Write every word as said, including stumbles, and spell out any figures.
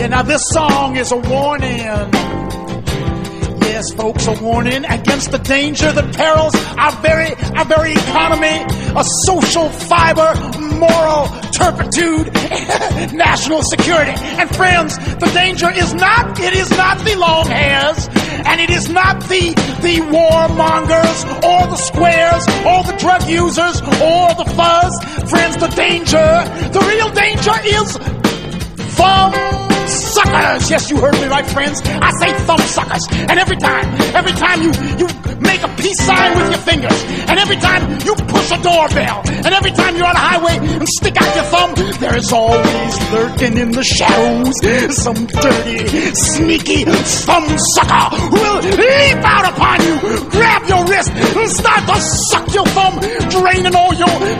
Yeah, now this song is a warning. Yes, folks, a warning against the danger that perils our very, our very economy, a social fiber, moral turpitude, national security. And friends, the danger is not, it is not the long hairs, and it is not the, the warmongers, or the squares, or the drug users, or the fuzz. Friends, the danger, the real danger is thumb suckers. Yes, you heard me right, friends. I say thumb suckers. And every time, every time you, you make a peace sign with your fingers, and every time you push a doorbell, and every time you're on a highway and stick out your thumb, there is always lurking in the shadows some dirty, sneaky thumb sucker who will leap out upon you, grab your wrist, and start to suck your thumb, draining all your